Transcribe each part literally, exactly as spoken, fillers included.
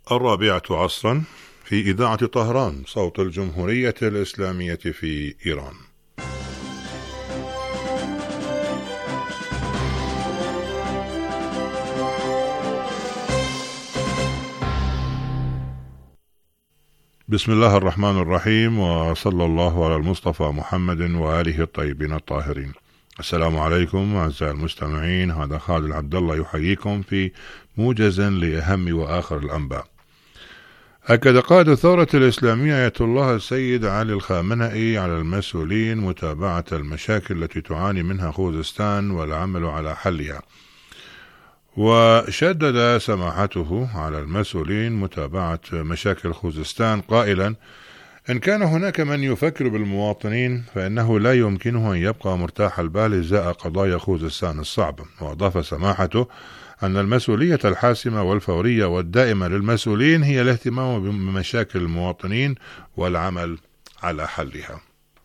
الرابعة عصرا في إذاعة طهران صوت الجمهورية الإسلامية في إيران. بسم الله الرحمن الرحيم، وصلى الله على المصطفى محمد وآله الطيبين الطاهرين. السلام عليكم أعزائي المستمعين، هذا خالد عبد الله يحييكم في موجز لأهم وآخر الأنباء. أكد قائد الثورة الإسلامية آية الله السيد علي الخامنئي على المسؤولين متابعة المشاكل التي تعاني منها خوزستان والعمل على حلها، وشدد سماحته على المسؤولين متابعة مشاكل خوزستان قائلا: إن كان هناك من يفكر بالمواطنين فإنه لا يمكنه أن يبقى مرتاح البال إزاء قضايا خوزستان الصعبة. وأضاف سماحته أن المسؤولية الحاسمة والفورية والدائمة للمسؤولين هي الاهتمام بمشاكل المواطنين والعمل على حلها.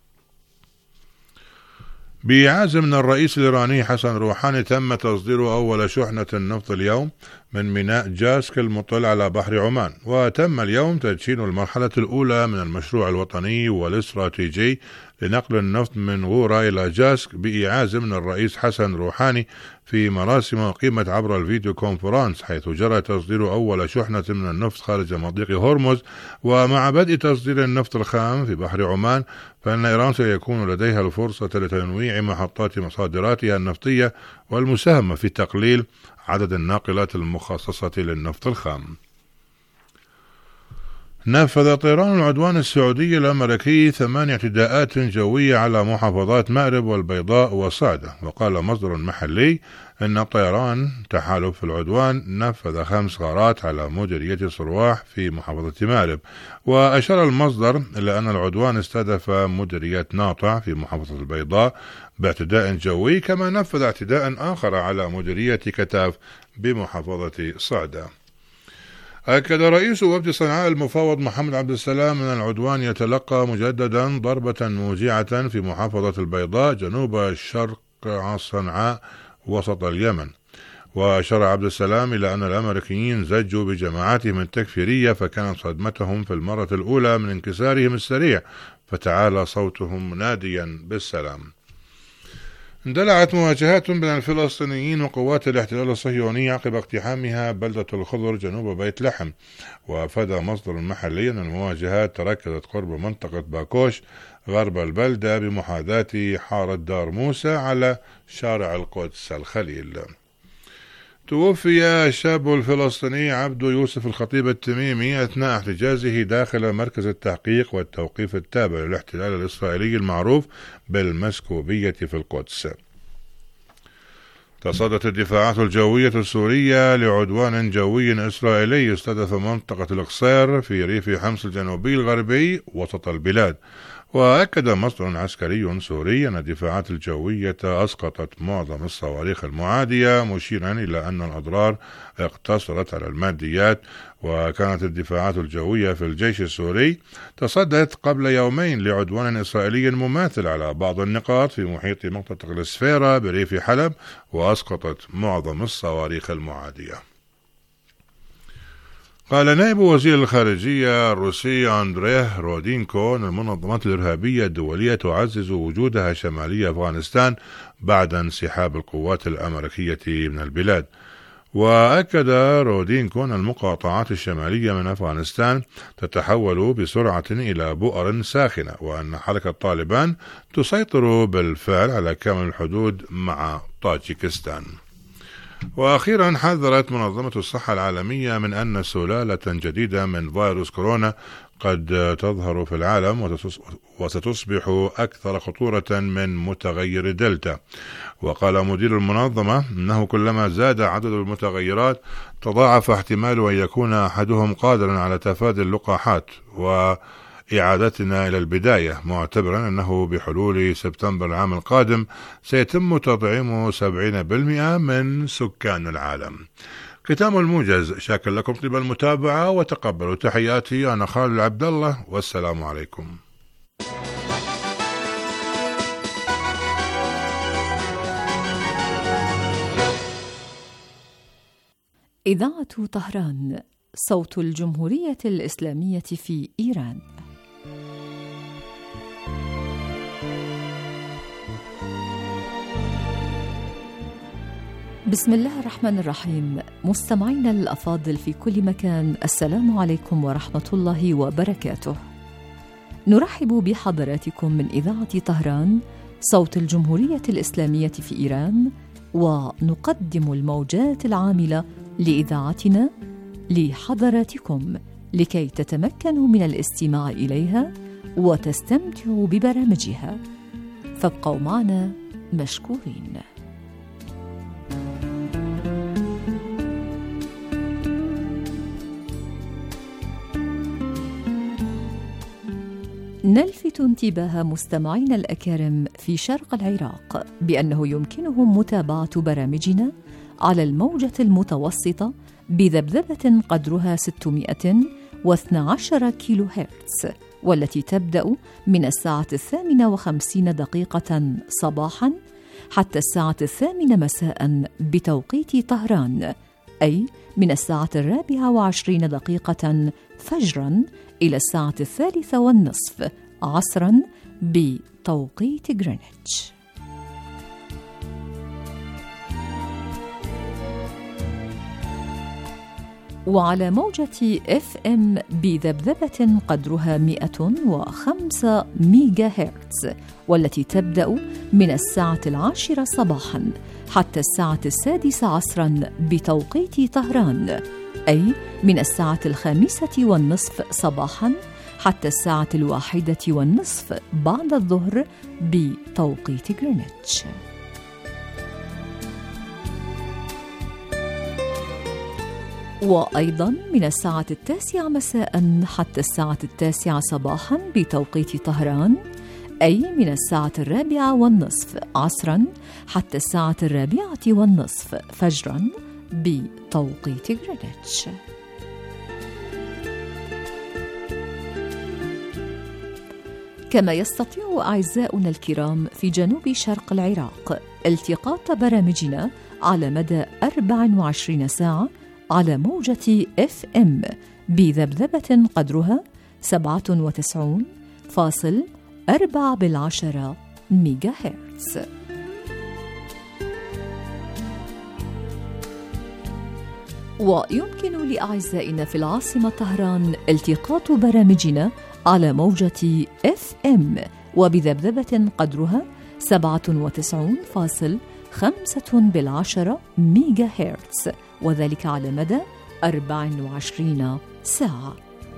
بإعازة من الرئيس الإيراني حسن روحاني تم تصدير أول شحنة النفط اليوم من ميناء جاسك المطل على بحر عمان، وتم اليوم تدشين المرحلة الأولى من المشروع الوطني والاستراتيجي لنقل النفط من غورة إلى جاسك بإعازة من الرئيس حسن روحاني في مراسم أقيمت عبر الفيديو كونفرنس، حيث جرى تصدير أول شحنة من النفط خارج مضيق هرمز. ومع بدء تصدير النفط الخام في بحر عمان، فإن إيران سيكون لديها الفرصة لتنويع محطات مصادراتها النفطية والمساهمة في تقليل عدد الناقلات المخصصة للنفط الخام. نفذ طيران العدوان السعودي الأمريكي ثمان اعتداءات جوية على محافظات مأرب والبيضاء وصعدة. وقال مصدر محلي أن طيران تحالف العدوان نفذ خمس غارات على مديرية صرواح في محافظة مأرب. وأشار المصدر إلى أن العدوان استهدف مديرية ناطع في محافظة البيضاء باعتداء جوي، كما نفذ اعتداء آخر على مديرية كتاف بمحافظة صعدة. أكد رئيس وفد صنعاء المفوض محمد عبد السلام أن العدوان يتلقى مجددا ضربة موجعة في محافظة البيضاء جنوب شرق صنعاء وسط اليمن. وأشار عبد السلام إلى أن الأمريكيين زجوا بجماعاتهم التكفيرية، فكانت صدمتهم في المرة الأولى من انكسارهم السريع، فتعالى صوتهم ناديا بالسلام. اندلعت مواجهات بين الفلسطينيين وقوات الاحتلال الصهيوني عقب اقتحامها بلدة الخضر جنوب بيت لحم. وأفاد مصدر محلي أن المواجهات تركزت قرب منطقة باكوش غرب البلدة بمحاذاة حارة دار موسى على شارع القدس الخليل. توفي الشاب الفلسطيني عبد يوسف الخطيب التميمي أثناء احتجازه داخل مركز التحقيق والتوقيف التابع للاحتلال الإسرائيلي المعروف بالمسكوبية في القدس. تصدت الدفاعات الجوية السورية لعدوان جوي إسرائيلي استهدف منطقة القصير في ريف حمص الجنوبي الغربي وسط البلاد. وأكد مصدر عسكري سوري أن الدفاعات الجوية أسقطت معظم الصواريخ المعادية، مشيرا إلى أن الأضرار اقتصرت على الماديات. وكانت الدفاعات الجوية في الجيش السوري تصدت قبل يومين لعدوان إسرائيلي مماثل على بعض النقاط في محيط منطقة السفيرة بريف حلب، وأسقطت معظم الصواريخ المعادية. قال نائب وزير الخارجية الروسي أندريه رودينكو أن المنظمات الإرهابية الدولية تعزز وجودها شمالي أفغانستان بعد انسحاب القوات الأمريكية من البلاد. وأكد رودينكو أن المقاطعات الشمالية من أفغانستان تتحول بسرعة إلى بؤر ساخنة، وأن حركة طالبان تسيطر بالفعل على كامل الحدود مع طاجيكستان. وأخيرا حذرت منظمة الصحة العالمية من أن سلالة جديدة من فيروس كورونا قد تظهر في العالم وستصبح أكثر خطورة من متغير دلتا. وقال مدير المنظمة أنه كلما زاد عدد المتغيرات تضاعف احتمال أن يكون أحدهم قادرا على تفادي اللقاحات وإعادتنا إلى البداية، معتبرا أنه بحلول سبتمبر العام القادم سيتم تطعيم سبعين بالمئة من سكان العالم. ختام الموجز، شاكر لكم طيب المتابعة وتقبلوا تحياتي، أنا خالد عبد الله، والسلام عليكم. إذاعة طهران صوت الجمهورية الإسلامية في إيران. بسم الله الرحمن الرحيم. مستمعينا الأفاضل في كل مكان، السلام عليكم ورحمة الله وبركاته. نرحب بحضراتكم من إذاعة طهران صوت الجمهورية الإسلامية في إيران، ونقدم الموجات العاملة لإذاعتنا لحضراتكم لكي تتمكنوا من الاستماع إليها وتستمتعوا ببرامجها، فابقوا معنا مشكورين. نلفت انتباه مستمعينا الأكارم في شرق العراق بأنه يمكنهم متابعة برامجنا على الموجة المتوسطة بذبذبة قدرها ستمائة واثني عشر كيلو هرتز، والتي تبدأ من الساعة الثامنة وخمسين دقيقة صباحاً حتى الساعة الثامنة مساءً بتوقيت طهران، أي من الساعة الرابعة وعشرين دقيقة فجراً إلى الساعة الثالثة والنصف عصراً بتوقيت غرينتش. وعلى موجة إف إم بذبذبة قدرها مئة وخمسة ميجا هرتز، والتي تبدأ من الساعة العاشرة صباحاً حتى الساعة السادسة عصراً بتوقيت طهران، أي من الساعة الخامسة والنصف صباحاً حتى الساعة الواحدة والنصف بعد الظهر بتوقيت غرينتش. وأيضاً من الساعة التاسعة مساءً حتى الساعة التاسعة صباحاً بتوقيت طهران، أي من الساعة الرابعة والنصف عصراً حتى الساعة الرابعة والنصف فجراً بتوقيت غرينتش. كما يستطيع أعزاؤنا الكرام في جنوب شرق العراق التقاط برامجنا على مدى أربع وعشرين ساعة على موجة إف إم بذبذبة قدرها سبعة وتسعين فاصل أربعة بالعشرة ميجا هرتز. ويمكن لأعزائنا في العاصمة طهران التقاط برامجنا على موجة إف إم وبذبذبة قدرها سبعة وتسعين فاصل خمسة بالعشرة ميجا هرتز، وذلك على مدى أربع وعشرين ساعة.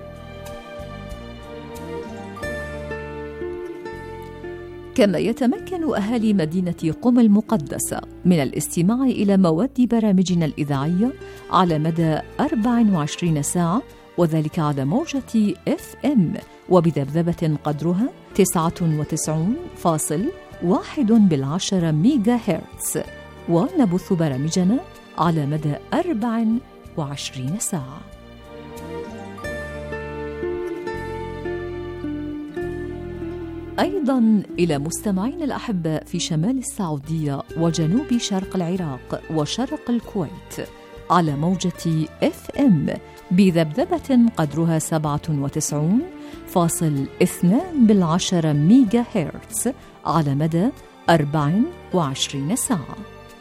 كما يتمكن أهالي مدينة قم المقدسة من الاستماع إلى مواد برامجنا الإذاعية على مدى أربع وعشرين ساعة، وذلك على موجة إف إم وبذبذبة قدرها تسعة وتسعين فاصل واحد بالعشرة ميجا هرتز، ونبث برامجنا على مدى أربع وعشرين ساعة. أيضاً إلى مستمعين الأحباء في شمال السعودية وجنوب شرق العراق وشرق الكويت على موجة إف إم بذبذبة قدرها سبعة وتسعين فاصل اثنان بالعشرة ميجا هرتز على مدى أربع وعشرين ساعة.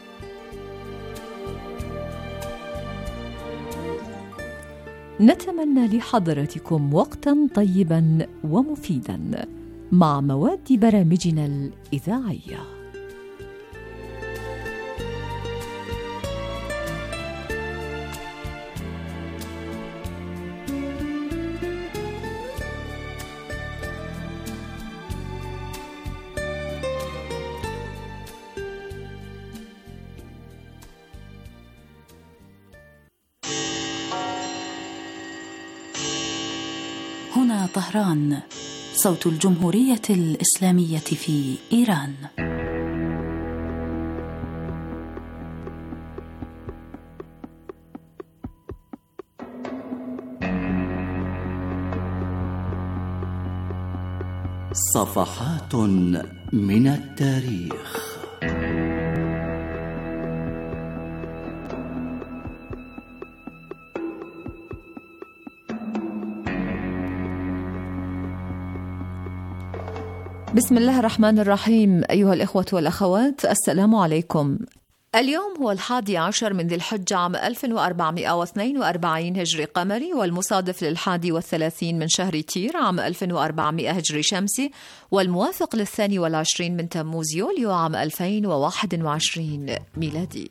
نتمنى لحضراتكم وقتاً طيباً ومفيداً مع مواد برامجنا الإذاعية. هنا طهران صوت الجمهورية الإسلامية في إيران. صفحات من التاريخ. بسم الله الرحمن الرحيم. أيها الإخوة والأخوات، السلام عليكم. اليوم هو الحادي عشر من ذي الحجة عام ألف وأربعمائة واثنين وأربعين هجري قمري، والمصادف للحادي والثلاثين من شهر تير عام ألف وأربعمائة هجري شمسي، والموافق للثاني والعشرين من تموز يوليو عام ألفين وواحد وعشرين ميلادي.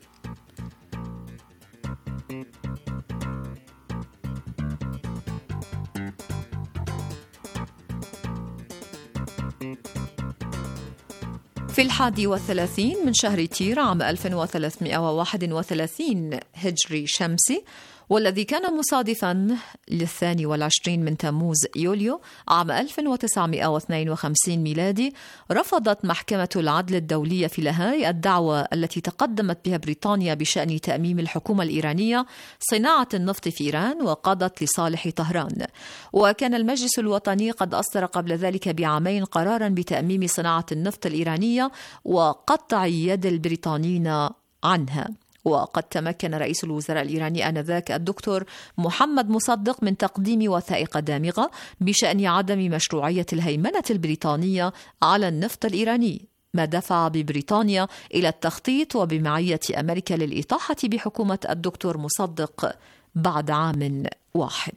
في الحادي والثلاثين من شهر تير عام ألف وثلاثمائة وواحد وثلاثين هجري شمسي، والذي كان مصادفاً للثاني والعشرين من تموز يوليو عام ألف وتسعمائة واثنين وخمسين ميلادي، رفضت محكمة العدل الدولية في لاهاي الدعوة التي تقدمت بها بريطانيا بشأن تأميم الحكومة الإيرانية صناعة النفط في إيران، وقضت لصالح طهران. وكان المجلس الوطني قد أصدر قبل ذلك بعامين قراراً بتأميم صناعة النفط الإيرانية وقطع يد البريطانيين عنها. وقد تمكن رئيس الوزراء الإيراني آنذاك الدكتور محمد مصدق من تقديم وثائق دامغة بشأن عدم مشروعية الهيمنة البريطانية على النفط الإيراني، ما دفع ببريطانيا إلى التخطيط وبمعية أمريكا للإطاحة بحكومة الدكتور مصدق بعد عام واحد.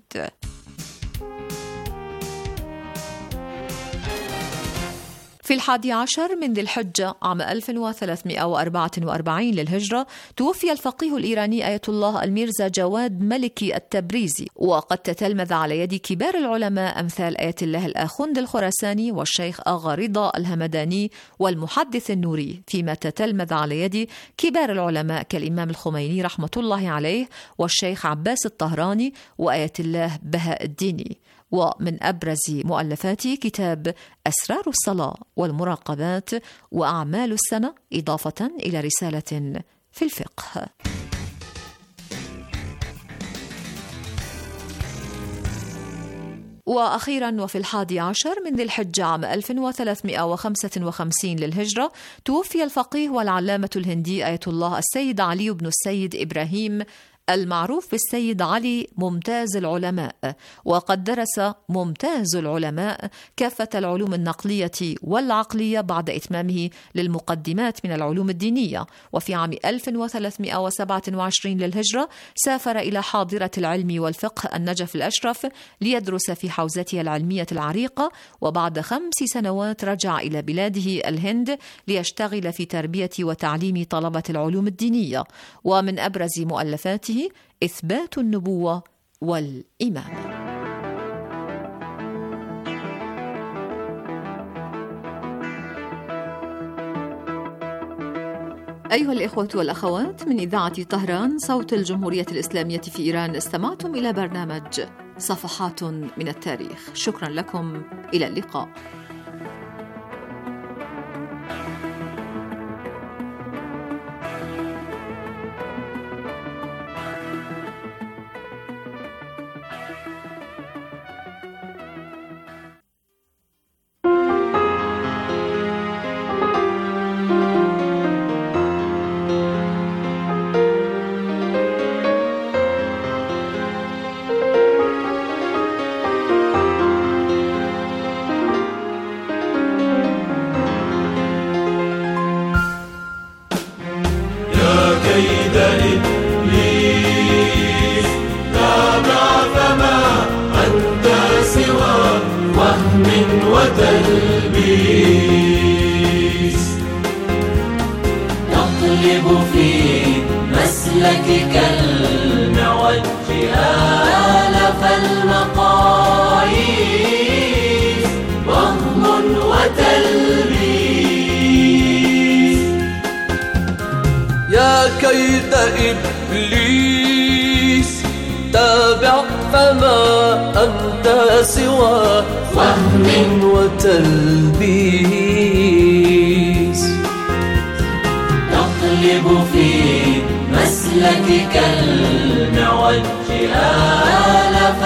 في الحادي عشر من ذي الحجة عام ألف وثلاثمائة وأربعة وأربعين للهجرة توفي الفقيه الإيراني آية الله الميرزا جواد ملكي التبريزي، وقد تتلمذ على يد كبار العلماء أمثال آية الله الآخوند الخراساني والشيخ آغا رضا الهمداني والمحدث النوري، فيما تتلمذ على يد كبار العلماء كالإمام الخميني رحمة الله عليه والشيخ عباس الطهراني وآية الله بهاء الديني. ومن أبرز مؤلفاته كتاب أسرار الصلاة والمراقبات وأعمال السنة، إضافة إلى رسالة في الفقه. وأخيرا وفي الحادي عشر من ذي الحجة عام ألف وثلاثمائة وخمسة وخمسين للهجرة توفي الفقيه والعلامة الهندي آية الله السيد علي بن السيد إبراهيم المعروف بالسيد علي ممتاز العلماء، وقد درس ممتاز العلماء كافة العلوم النقلية والعقلية بعد إتمامه للمقدمات من العلوم الدينية. وفي عام ألف وثلاثمائة وسبعة وعشرين للهجرة سافر إلى حاضرة العلم والفقه النجف الأشرف ليدرس في حوزته العلمية العريقة، وبعد خمس سنوات رجع إلى بلاده الهند ليشتغل في تربية وتعليم طلبة العلوم الدينية. ومن أبرز مؤلفاته إثبات النبوة والإمامة. أيها الإخوة والأخوات، من إذاعة طهران صوت الجمهورية الإسلامية في إيران، استمعتم إلى برنامج صفحات من التاريخ. شكرا لكم، إلى اللقاء. وتلبيس تقلب في مسلكك المعوج آلف المقاييس، وهم وتلبيس. يا كيد إبليس تابع فما أنت سوى وهم وتلبيس. تقلب في مسلكك المعوج آلف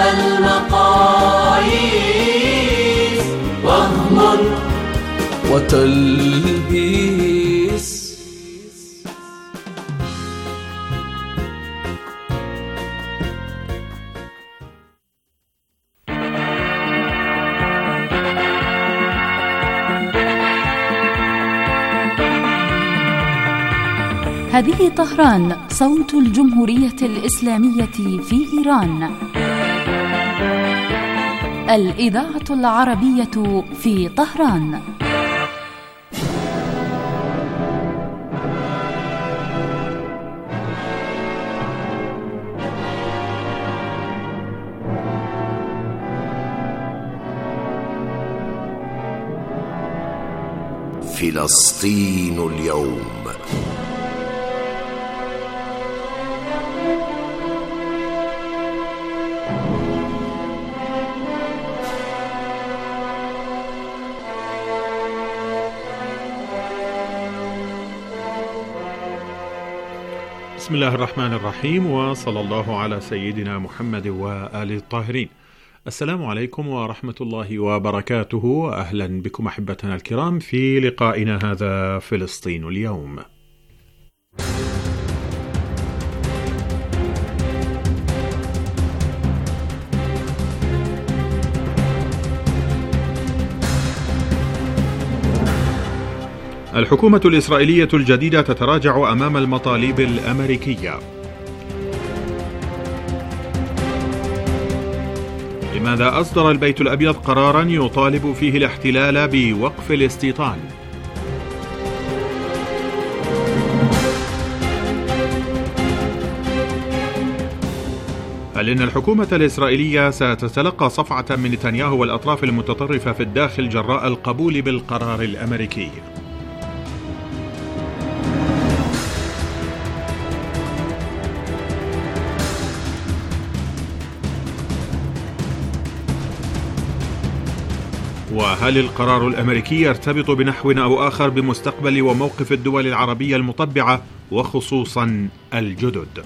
المقاييس، وهم وتلبيس. هذه طهران، صوت الجمهورية الإسلامية في إيران. الإذاعة العربية في طهران. فلسطين اليوم. بسم الله الرحمن الرحيم، وصلى الله على سيدنا محمد وآله الطاهرين. السلام عليكم ورحمة الله وبركاته. أهلا بكم أحبتنا الكرام في لقائنا هذا فلسطين اليوم. الحكومة الإسرائيلية الجديدة تتراجع أمام المطالب الأمريكية. لماذا أصدر البيت الأبيض قراراً يطالب فيه الاحتلال بوقف الاستيطان؟ هل إن الحكومة الإسرائيلية ستتلقى صفعة من نتنياهو والأطراف المتطرفة في الداخل جراء القبول بالقرار الأمريكي؟ وهل القرار الأمريكي يرتبط بنحو أو آخر بمستقبل وموقف الدول العربية المطبعة وخصوصا الجدد؟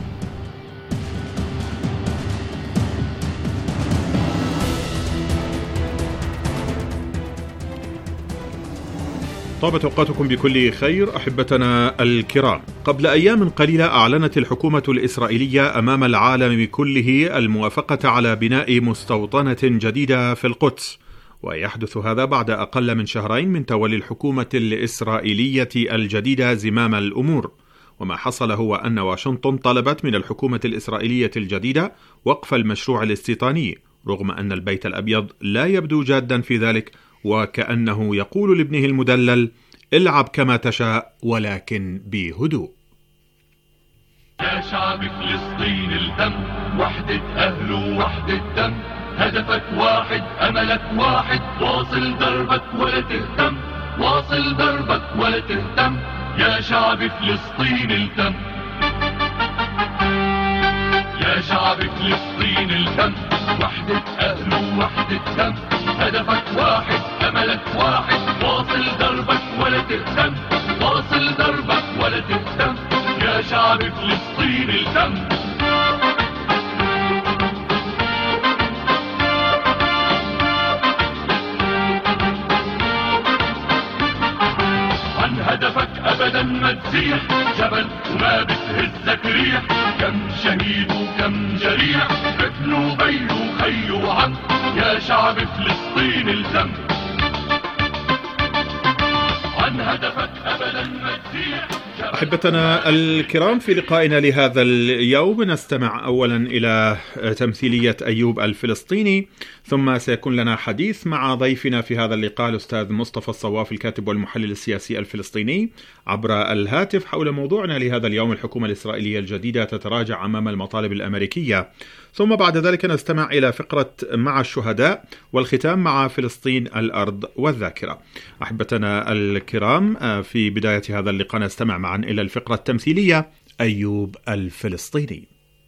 طابت أوقاتكم بكل خير أحبتنا الكرام. قبل أيام قليلة أعلنت الحكومة الإسرائيلية أمام العالم كله الموافقة على بناء مستوطنة جديدة في القدس، ويحدث هذا بعد أقل من شهرين من تولي الحكومة الإسرائيلية الجديدة زمام الأمور. وما حصل هو أن واشنطن طلبت من الحكومة الإسرائيلية الجديدة وقف المشروع الاستيطاني، رغم أن البيت الأبيض لا يبدو جادا في ذلك، وكأنه يقول لابنه المدلل: العب كما تشاء ولكن بهدوء. يا شعب فلسطين الدم، وحدة أهل ووحدة دم، هدفك واحد أملك واحد، واصل دربك ولا تهتم، واصل دربك ولا تهتم، يا شعب فلسطين الدم، يا شعب فلسطين الدم، وحدة أهل ووحدة دم، هدفك واحد أملك واحد، واصل دربك ولا تهتم، واصل دربك ولا تهتم، يا شعب فلسطين الدم. عن هدفك أبدا ما تزيح جبل وما بتهزك ريح، كم شهيد وكم جريح، ابن وبي وخي وعم، يا شعب فلسطين الدم. عن هدفك أبدا ما تزيح. أحبتنا الكرام، في لقائنا لهذا اليوم نستمع أولا إلى تمثيلية أيوب الفلسطيني، ثم سيكون لنا حديث مع ضيفنا في هذا اللقاء الأستاذ مصطفى الصواف الكاتب والمحلل السياسي الفلسطيني عبر الهاتف حول موضوعنا لهذا اليوم: الحكومة الإسرائيلية الجديدة تتراجع أمام المطالب الأمريكية. ثم بعد ذلك نستمع إلى فقرة مع الشهداء، والختام مع فلسطين الأرض والذاكرة. أحبتنا الكرام، في بداية هذا اللقاء نستمع معا إلى الفقرة التمثيلية أيوب الفلسطيني.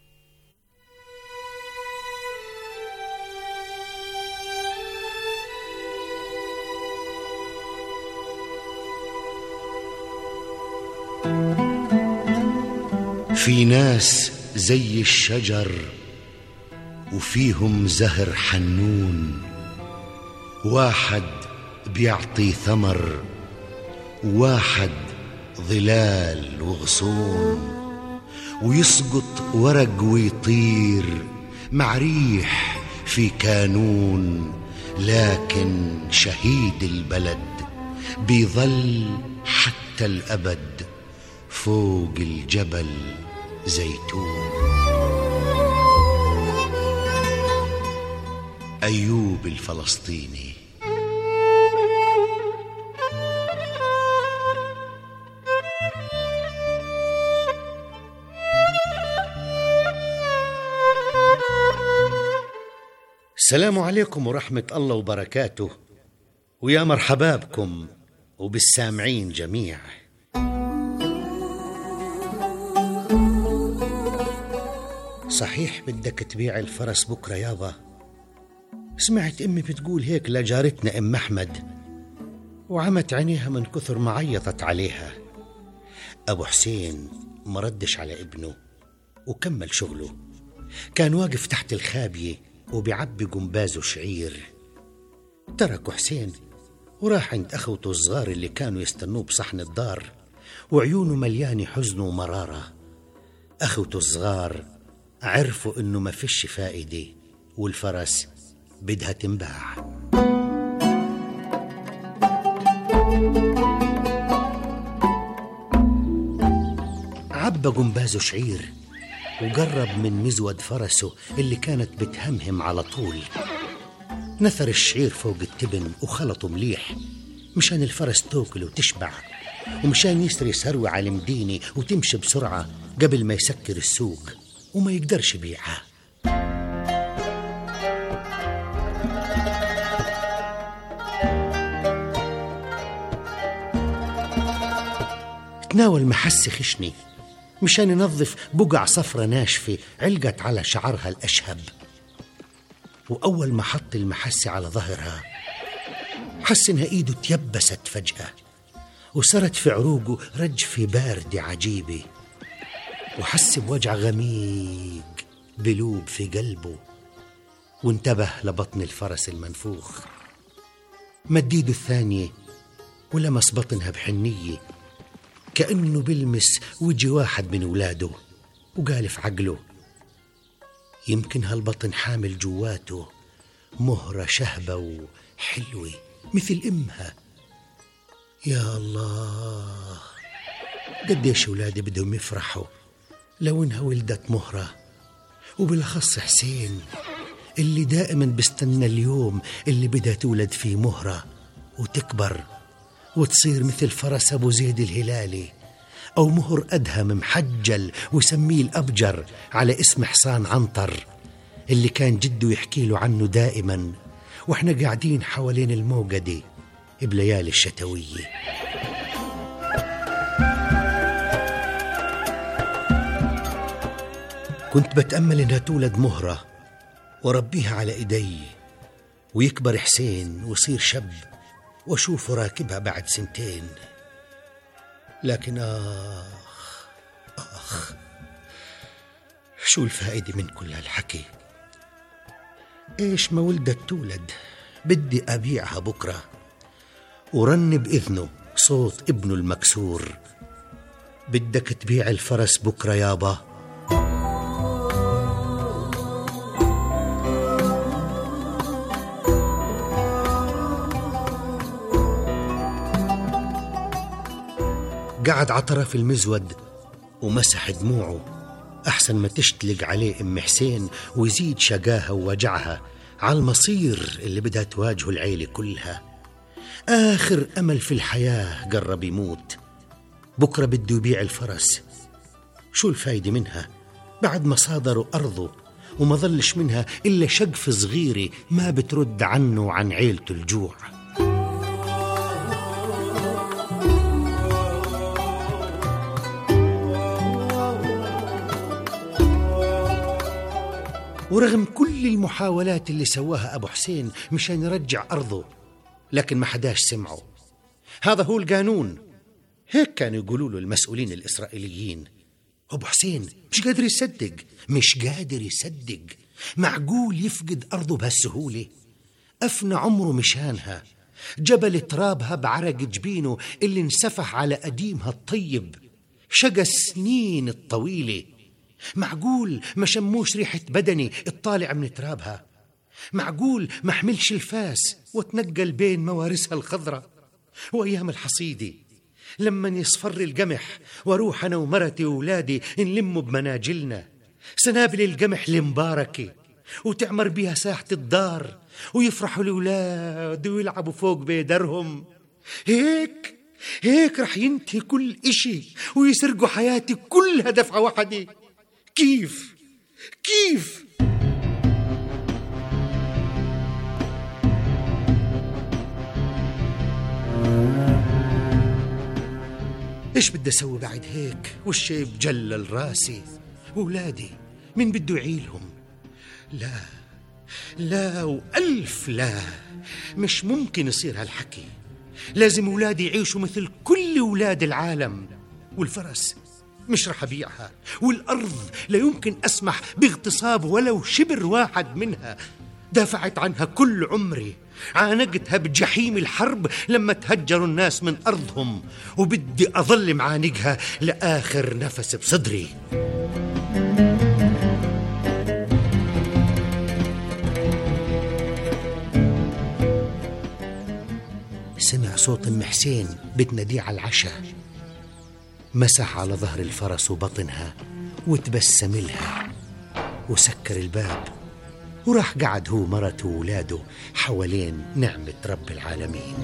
في ناس زي الشجر وفيهم زهر حنون، واحد بيعطي ثمر وواحد ظلال وغصون، ويسقط ورق ويطير مع ريح في كانون، لكن شهيد البلد بيظل حتى الأبد فوق الجبل زيتون. أيوب الفلسطيني. السلام عليكم ورحمة الله وبركاته، ويا مرحبا بكم وبالسامعين جميع. صحيح بدك تبيع الفرس بكرة يابا؟ سمعت أمي بتقول هيك لجارتنا أم أحمد، وعمت عينيها من كثر ما عيطت عليها. أبو حسين ما ردش على ابنه وكمل شغله. كان واقف تحت الخابية وبيعبي قنبازه شعير. تركوا حسين وراح عند أخوته الصغار اللي كانوا يستنوه بصحن الدار، وعيونه مليانة حزن ومرارة. أخوته الصغار عرفوا إنه ما فيش فائدة والفرس بدها تنباع. عبى قنبازه شعير وقرب من مزود فرسه اللي كانت بتهمهم على طول. نثر الشعير فوق التبن وخلطه مليح مشان الفرس تاكل وتشبع، ومشان يسري ثروة على المدينة وتمشي بسرعة قبل ما يسكر السوق وما يقدرش يبيعها. تناول محس خشني مشان ينظف بقع صفرة ناشفة علقت على شعرها الأشهب، وأول ما حط المحس على ظهرها حس إنها إيده تيبست فجأة وصارت في عروقه رجفة باردة عجيبة، وحس بوجع غميق بلوب في قلبه، وانتبه لبطن الفرس المنفوخ. مد ايده الثانية ولمس بطنها بحنية كأنه بلمس وجه واحد من ولاده، وقال في عقله يمكن هالبطن حامل جواته مهرة شهبة وحلوة مثل أمها. يا الله، قديش أولادي بدهم يفرحوا لو إنها ولدت مهرة، وبالأخص حسين اللي دائما بستنى اليوم اللي بدها تولد فيه مهرة وتكبر وتصير مثل فرس أبو زيد الهلالي، أو مهر أدهم محجل وسميه الأبجر على اسم حصان عنطر اللي كان جده يحكي له عنه دائما وإحنا قاعدين حوالين الموقدة بليالي الشتوية. كنت بتأمل إنها تولد مهرة وربيها على إيدي، ويكبر حسين ويصير شاب وأشوفه راكبها بعد سنتين. لكن آخ آخ شو الفائدة من كل هالحكي؟ إيش ما ولدت تولد، بدي أبيعها بكرة. ورن بإذنه صوت ابنه المكسور، بدك تبيع الفرس بكرة يابا؟ قعد على طرف المزود ومسح دموعه أحسن ما تشتلق عليه أم حسين ويزيد شقاها ووجعها على المصير اللي بدها تواجهه العيلة كلها. آخر أمل في الحياة قرب يموت. بكرة بده يبيع الفرس، شو الفايدة منها بعد ما صادروا أرضه وما ظلش منها إلا شقف صغيرة ما بترد عنه وعن عيلته الجوع. ورغم كل المحاولات اللي سواها أبو حسين مشان يرجع أرضه، لكن ما حداش سمعه. هذا هو القانون، هيك كانوا يقولوا له المسؤولين الإسرائيليين. أبو حسين مش قادر يصدق مش قادر يصدق معقول يفقد أرضه بهالسهولة؟ أفنى عمره مشانها، جبل ترابها بعرق جبينه اللي انسفح على قديمها الطيب، شقى السنين الطويلة. معقول ما شموش ريحة بدني الطالع من ترابها؟ معقول ما حملش الفاس وتنقل بين موارثها الخضرة؟ وأيام الحصيدة لما يصفر القمح واروح أنا ومرتي وولادي نلموا بمناجلنا سنابل القمح المباركة وتعمر بيها ساحة الدار ويفرحوا الأولاد ويلعبوا فوق بيدرهم. هيك هيك رح ينتهي كل إشي ويسرقوا حياتي كلها دفعة واحدة. كيف كيف إيش بدي أسوي بعد هيك؟ والشي بجلل راسي. وولادي مين بده يعيلهم؟ لا لا وألف لا، مش ممكن يصير هالحكي. لازم أولادي يعيشوا مثل كل أولاد العالم. والفرس مش رح أبيعها، والأرض لا يمكن أسمح باغتصاب ولو شبر واحد منها. دافعت عنها كل عمري، عانقتها بجحيم الحرب لما تهجروا الناس من أرضهم، وبدي أظل معانقها لآخر نفس بصدري. سمع صوت أم حسين بتناديه على العشاء، مسح على ظهر الفرس وبطنها وتبسم لها وسكر الباب وراح قعد هو مرته وولاده حوالين نعمة رب العالمين.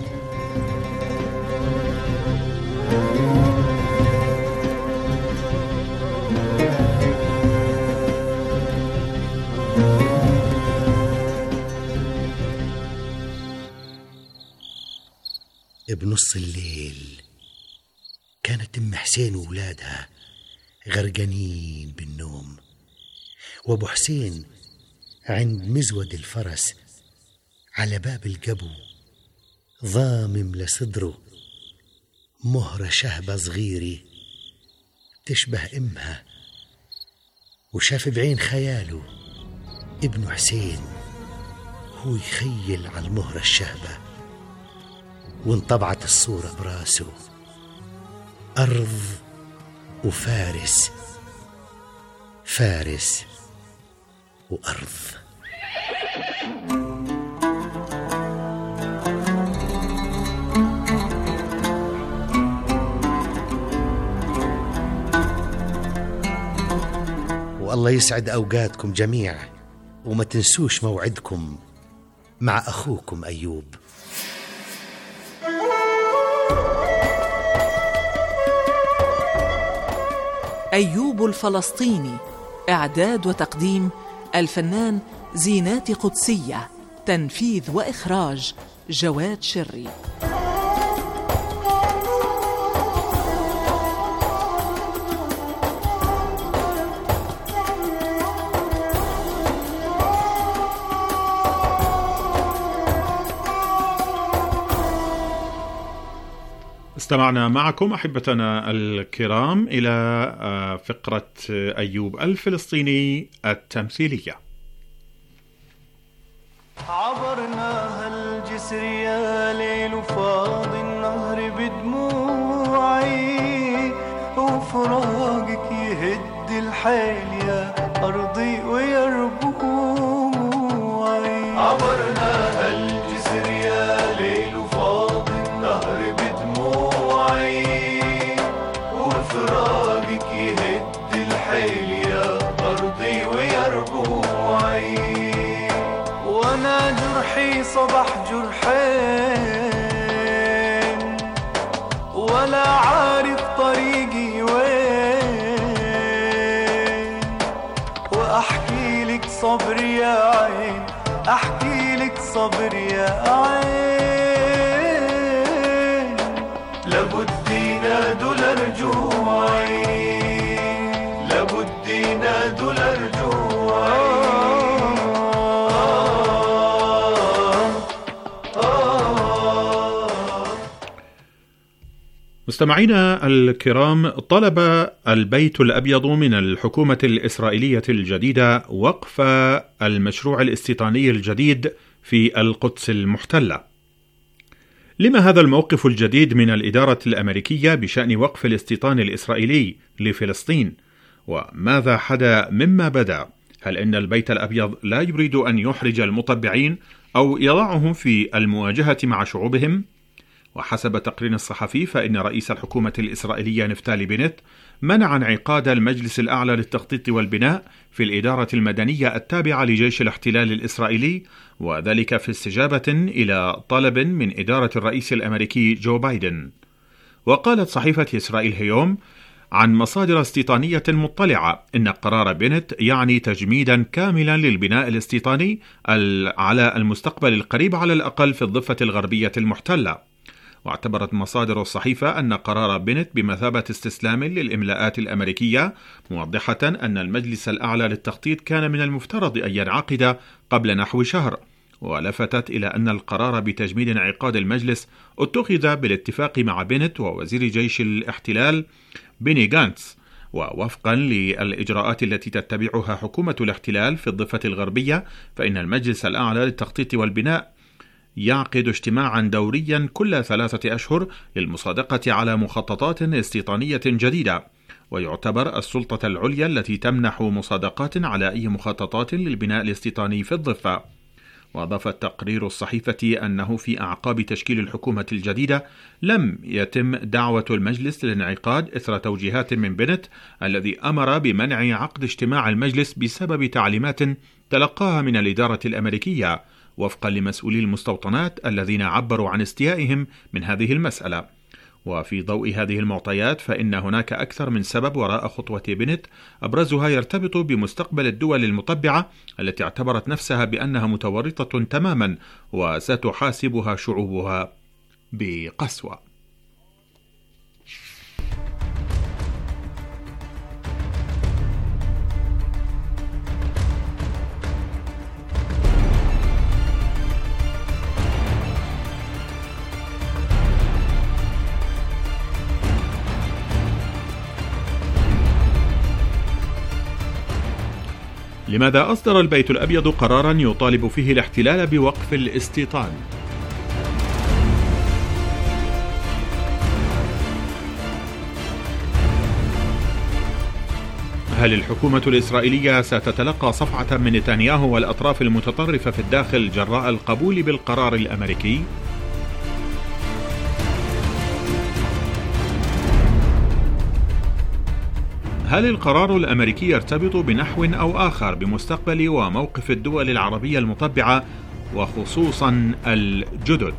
بنص الليل كانت أم حسين وولادها غرقانين بالنوم، وأبو حسين عند مزود الفرس على باب القبو ضامم لصدره مهرة شهبة صغيرة تشبه أمها، وشاف بعين خياله ابن حسين هو يخيل على المهرة الشهبة، وانطبعت الصورة براسه، أرض وفارس، فارس وأرض. والله يسعد أوقاتكم جميعا، وما تنسوش موعدكم مع أخوكم أيوب. أيوب الفلسطيني، إعداد وتقديم الفنان زينات قدسية، تنفيذ وإخراج جواد شري. استمعنا معكم أحبتنا الكرام إلى فقرة أيوب الفلسطيني التمثيلية. عبرنا هالجسر يا ليل وفاض النهر بدموعي، وفراقك يهد الحيل يا أرضي ويربوعي. عبرنا هالجسر يا ليل وفاض النهر بدموعي، وفراقك يهد الحيل يا أرضي ويربوعي. وانا جرحي صبح جرحين، ولا عارف طريقي وين، واحكي لك صبر يا عين، احكي لك صبر يا عين. لابد ينادوا لرجوعي، لابد ينادوا لرجوعي. مستمعينا الكرام، طلب البيت الأبيض من الحكومة الإسرائيلية الجديدة وقف المشروع الاستيطاني الجديد في القدس المحتلة. لما هذا الموقف الجديد من الإدارة الأمريكية بشأن وقف الاستيطان الإسرائيلي لفلسطين؟ وماذا حدا مما بدا؟ هل إن البيت الأبيض لا يريد أن يحرج المطبعين أو يضعهم في المواجهة مع شعوبهم؟ وحسب تقرير الصحفي فإن رئيس الحكومة الإسرائيلية نفتالي بنت منع انعقاد المجلس الأعلى للتخطيط والبناء في الإدارة المدنية التابعة لجيش الاحتلال الإسرائيلي، وذلك في استجابة إلى طلب من إدارة الرئيس الأمريكي جو بايدن. وقالت صحيفة إسرائيل هيوم عن مصادر استيطانية مطلعة إن قرار بنت يعني تجميدا كاملا للبناء الاستيطاني على المستقبل القريب على الأقل في الضفة الغربية المحتلة. واعتبرت مصادر الصحيفة أن قرار بنت بمثابة استسلام للإملاءات الأمريكية، موضحة أن المجلس الأعلى للتخطيط كان من المفترض أن ينعقد قبل نحو شهر، ولفتت إلى أن القرار بتجميد انعقاد المجلس اتخذ بالاتفاق مع بنت ووزير جيش الاحتلال بيني غانتس، ووفقا للإجراءات التي تتبعها حكومة الاحتلال في الضفة الغربية، فإن المجلس الأعلى للتخطيط والبناء يعقد اجتماعا دوريا كل ثلاثة أشهر للمصادقة على مخططات استيطانية جديدة، ويعتبر السلطة العليا التي تمنح مصادقات على أي مخططات للبناء الاستيطاني في الضفة. وأضاف تقرير الصحيفة أنه في أعقاب تشكيل الحكومة الجديدة لم يتم دعوة المجلس للانعقاد إثر توجيهات من بنت الذي أمر بمنع عقد اجتماع المجلس بسبب تعليمات تلقاها من الإدارة الأمريكية وفقا لمسؤولي المستوطنات الذين عبروا عن استيائهم من هذه المسألة. وفي ضوء هذه المعطيات فإن هناك أكثر من سبب وراء خطوة بنت، أبرزها يرتبط بمستقبل الدول المطبعة التي اعتبرت نفسها بأنها متورطة تماما وستحاسبها شعوبها بقسوة. لماذا أصدر البيت الأبيض قرارا يطالب فيه الاحتلال بوقف الاستيطان؟ هل الحكومة الإسرائيلية ستتلقى صفعة من نتنياهو والأطراف المتطرفة في الداخل جراء القبول بالقرار الأمريكي؟ هل القرار الأمريكي يرتبط بنحو أو آخر بمستقبل وموقف الدول العربية المطبعة وخصوصا الجدد؟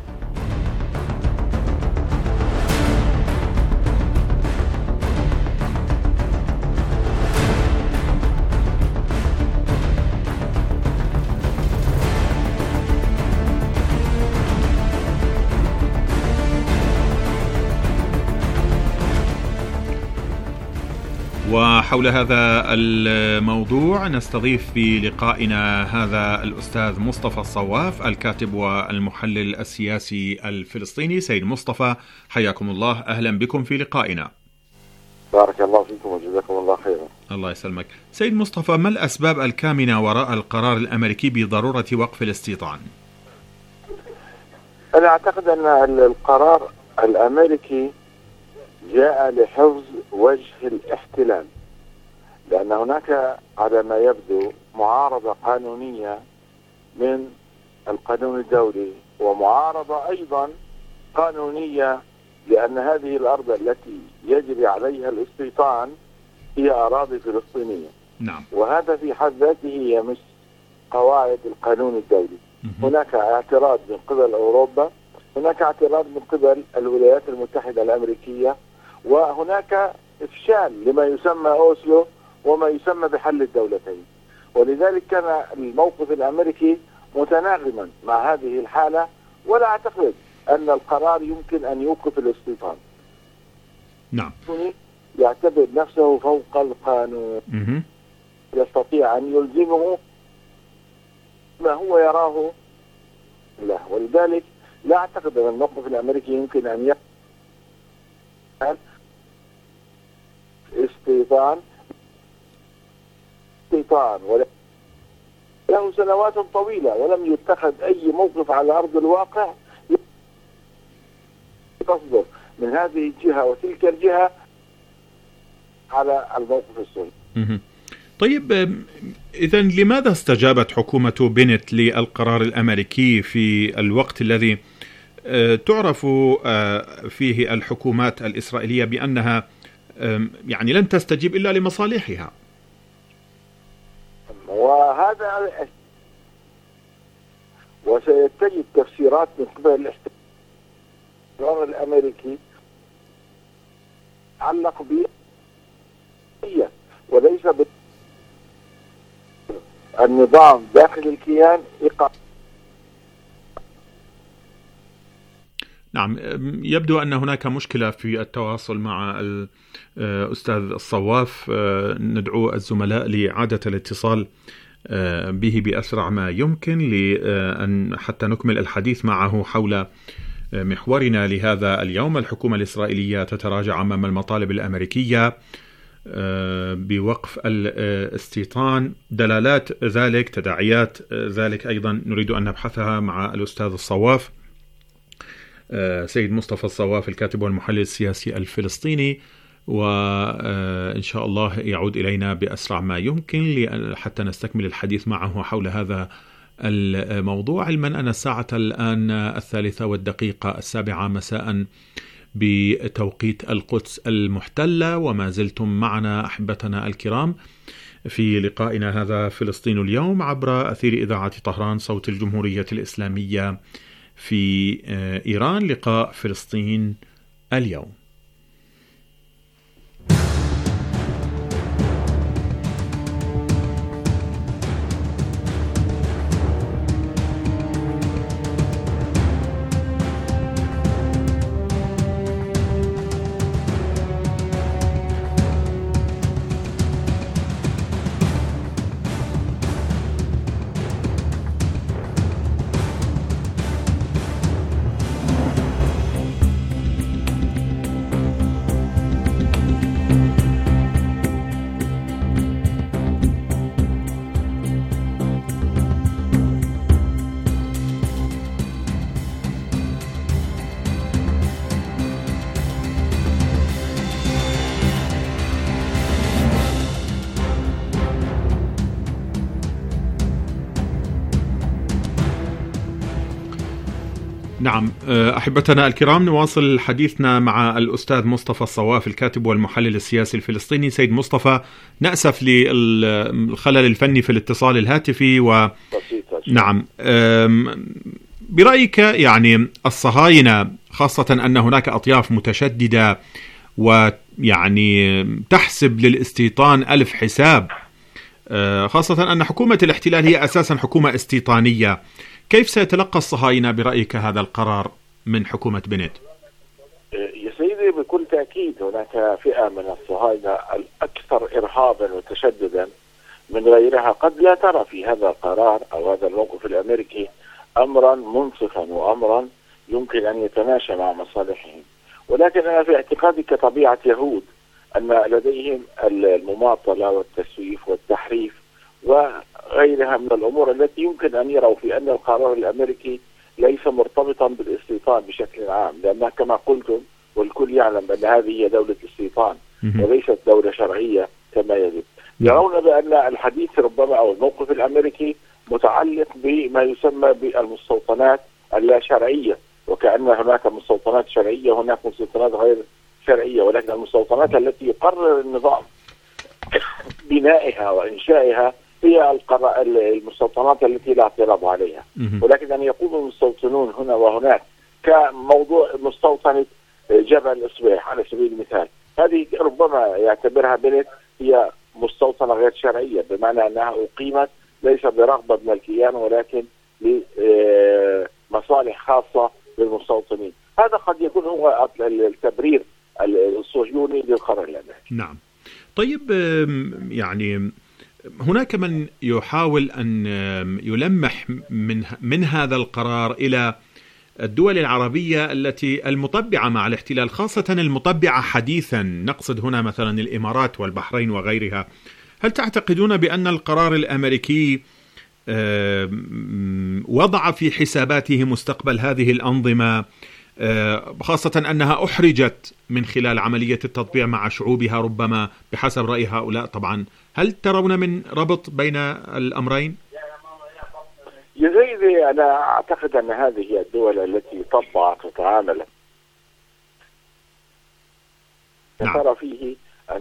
وحول هذا الموضوع نستضيف في لقائنا هذا الأستاذ مصطفى الصواف، الكاتب والمحلل السياسي الفلسطيني. سيد مصطفى، حياكم الله، أهلا بكم في لقائنا. بارك الله فيكم وجزاكم الله خيرا. الله يسلمك. سيد مصطفى، ما الأسباب الكامنة وراء القرار الأمريكي بضرورة وقف الاستيطان؟ أنا أعتقد أن القرار الأمريكي جاء لحفظ وجه الاحتلال، لأن هناك على ما يبدو معارضة قانونية من القانون الدولي ومعارضة أيضا قانونية، لأن هذه الأرض التي يجري عليها الاستيطان هي أراضي فلسطينية. نعم. وهذا في حد ذاته يمس قواعد القانون الدولي. هناك اعتراض من قبل أوروبا، هناك اعتراض من قبل الولايات المتحدة الأمريكية، وهناك إفشال لما يسمى أوسلو وما يسمى بحل الدولتين. ولذلك كان الموقف الأمريكي متناغما مع هذه الحالة، ولا أعتقد أن القرار يمكن أن يوقف الاستيطان. نعم. يعتبر نفسه فوق القانون، م- يستطيع أن يلزمه ما هو يراه له، ولذلك لا أعتقد أن الموقف الأمريكي يمكن أن يفعل استيطان استيطان ولا له سنوات طويلة ولم يتخذ أي موقف على أرض الواقع تصدر من هذه الجهة وتلك الجهة على الموقف السوري. طيب، إذن لماذا استجابت حكومة بنت للقرار الأمريكي في الوقت الذي تعرف فيه الحكومات الإسرائيلية بأنها يعني لن تستجيب إلا لمصالحها. وهذا وسيتجد تفسيرات من قبل الاستقرار الأمريكي تعلق بيه وليس بالنظام داخل الكيان إقامة. نعم، يبدو أن هناك مشكلة في التواصل مع الأستاذ الصواف. ندعو الزملاء لإعادة الاتصال به بأسرع ما يمكن لأن حتى نكمل الحديث معه حول محورنا لهذا اليوم. الحكومة الإسرائيلية تتراجع أمام المطالب الأمريكية بوقف الاستيطان. دلالات ذلك، تداعيات ذلك أيضا نريد أن نبحثها مع الأستاذ الصواف سيد مصطفى الصواف، الكاتب والمحلل السياسي الفلسطيني، وإن شاء الله يعود إلينا بأسرع ما يمكن حتى نستكمل الحديث معه حول هذا الموضوع، علما أن الساعة الآن الثالثة والدقيقة السابعة مساء بتوقيت القدس المحتلة، وما زلتم معنا أحبتنا الكرام في لقائنا هذا فلسطين اليوم عبر أثير إذاعة طهران صوت الجمهورية الإسلامية في إيران. لقاء فلسطين اليوم. نعم أحبتنا الكرام، نواصل حديثنا مع الأستاذ مصطفى الصواف، الكاتب والمحلل السياسي الفلسطيني. سيد مصطفى، نأسف للخلل الفني في الاتصال الهاتفي و نعم، برأيك يعني الصهاينة، خاصة أن هناك أطياف متشددة ويعني تحسب للاستيطان ألف حساب، خاصة أن حكومة الاحتلال هي أساسا حكومة استيطانية، كيف سيتلقى الصهاينة برأيك هذا القرار من حكومة بنت؟ يا سيدي بكل تأكيد هناك فئة من الصهاينة الأكثر إرهابا وتشددا من غيرها قد لا ترى في هذا القرار أو هذا الموقف الأمريكي أمرا منصفا وأمرا يمكن أن يتماشى مع مصالحهم، ولكن أنا في اعتقادي كطبيعة يهود أن لديهم المماطلة والتسويف والتحريف وغيرها من الأمور التي يمكن أن يروا في أن القرار الأمريكي ليس مرتبطا بالاستيطان بشكل عام، لأن كما قلتم والكل يعلم أن هذه هي دولة استيطان وليست دولة شرعية كما يجب. يرون بأن الحديث ربما أو الموقف الأمريكي متعلق بما يسمى بالمستوطنات اللا شرعية، وكأن هناك مستوطنات شرعية هناك مستوطنات غير شرعية، ولكن المستوطنات التي يقرر النظام بنائها وإنشائها هي المستوطنات التي لا اعتراض عليها، ولكن أن يقوم المستوطنون هنا وهناك كموضوع مستوطنة جبل إصباح على سبيل المثال، هذه ربما يعتبرها بنت هي مستوطنة غير شرعية، بمعنى أنها أقيمت ليس برغبة من الكيان ولكن لمصالح خاصة للمستوطنين. هذا قد يكون هو التبرير الصهيوني للقرار الأمريكي. نعم. طيب، يعني هناك من يحاول أن يلمح من من هذا القرار إلى الدول العربية التي المطبعة مع الاحتلال، خاصة المطبعة حديثا، نقصد هنا مثلا الإمارات والبحرين وغيرها. هل تعتقدون بأن القرار الأمريكي وضع في حساباته مستقبل هذه الأنظمة، خاصة أنها أحرجت من خلال عملية التطبيع مع شعوبها ربما بحسب رأي هؤلاء؟ طبعا هل ترون من ربط بين الأمرين؟ يا سيدي أنا أعتقد أن هذه هي الدول التي طبعت وتعاملت ترى فيه أن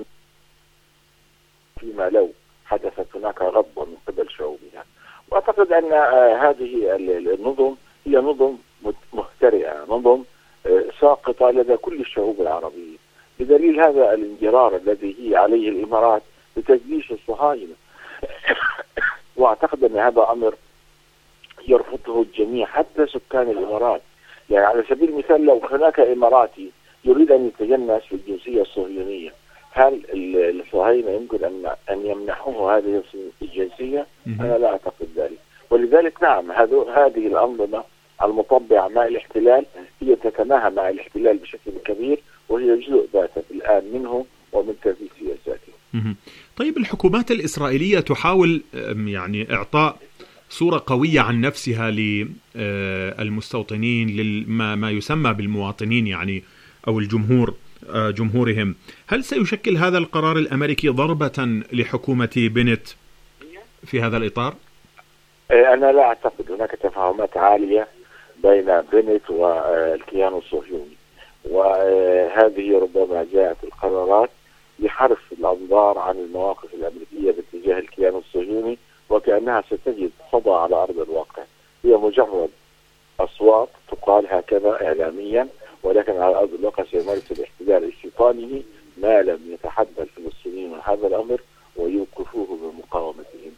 فيما لو حدثت هناك غضبة من قبل شعوبها. وأعتقد أن هذه النظم هي نظم مهترئة، نظم ساقطة لدى كل الشعوب العربية، بدليل هذا الانجرار الذي هي عليه الإمارات لتجيش الصهاينة. وأعتقد أن هذا أمر يرفضه الجميع حتى سكان الإمارات. يعني على سبيل المثال لو هناك إماراتي يريد أن يتجنس في الجنسية الصهيونية، هل الصهاينة يمكن أن أن يمنحوه هذه الجنسية؟ أنا لا أعتقد ذلك. ولذلك نعم هذه الأنظمة المطبعة مع الاحتلال هي تتماهى مع الاحتلال بشكل كبير، وهي جزء باتت الآن منه ومن تنفيذ سياساته. طيب الحكومات الإسرائيلية تحاول يعني إعطاء صورة قوية عن نفسها للمستوطنين، لما ما يسمى بالمواطنين يعني أو الجمهور جمهورهم. هل سيشكل هذا القرار الأمريكي ضربة لحكومة بنت في هذا الإطار؟ أنا لا أعتقد. هناك تفاهمات عالية بين بنت والكيان الصهيوني، وهذه ربما جاءت القرارات لحرف الأنظار عن المواقف الأمريكية باتجاه الكيان الصهيوني، وكأنها ستجد صدى على أرض الواقع. هي مجرد أصوات تقال هكذا إعلاميا، ولكن على أرض الواقع سيمارس الاحتلال استيطانه ما لم يتحدى الفلسطينيين هذا الأمر ويوقفوه بمقاومتهم.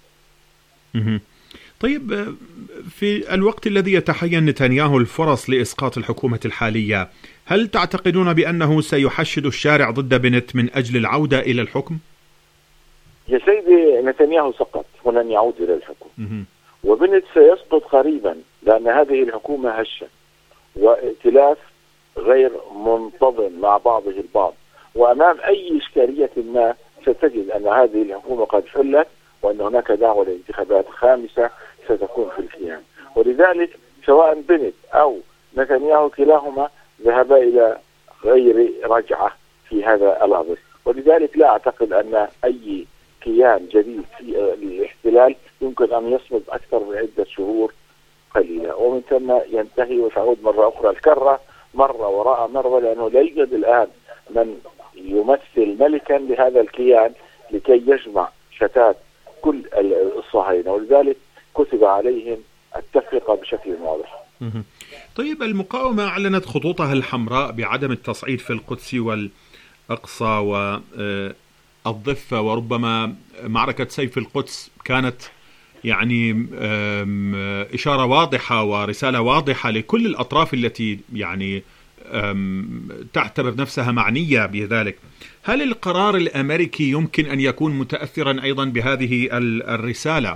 طيب في الوقت الذي يتحين نتنياهو الفرص لإسقاط الحكومة الحالية، هل تعتقدون بأنه سيحشد الشارع ضد بنت من أجل العودة إلى الحكم؟ يا سيدي نتنياهو سقط ولن يعود إلى الحكم، وبنت سيسقط قريبا، لأن هذه الحكومة هشة وائتلاف غير منتظم مع بعضه البعض، وأمام أي إشكالية ما ستجد أن هذه الحكومة قد حلت، وأن هناك دعوة لانتخابات خامسة ستكون في الكيان. ولذلك سواء بنت أو نتنياهو كلاهما ذهبا إلى غير رجعة في هذا الأمر. ولذلك لا أعتقد أن أي كيان جديد في الاحتلال يمكن أن يصمد أكثر من عدة شهور قليلة، ومن ثم ينتهي وتعود مرة أخرى الكرة مرة وراء مرة، لأنه لا يوجد الآن من يمثل ملكا لهذا الكيان لكي يجمع شتات كل الصهاينة، ولذلك كتب عليهم التفرقة بشكل واضح. طيب المقاومة أعلنت خطوطها الحمراء بعدم التصعيد في القدس والأقصى والضفة، وربما معركة سيف القدس كانت يعني إشارة واضحة ورسالة واضحة لكل الأطراف التي يعني تعتبر نفسها معنية بذلك. هل القرار الأمريكي يمكن أن يكون متأثرا أيضا بهذه الرسالة؟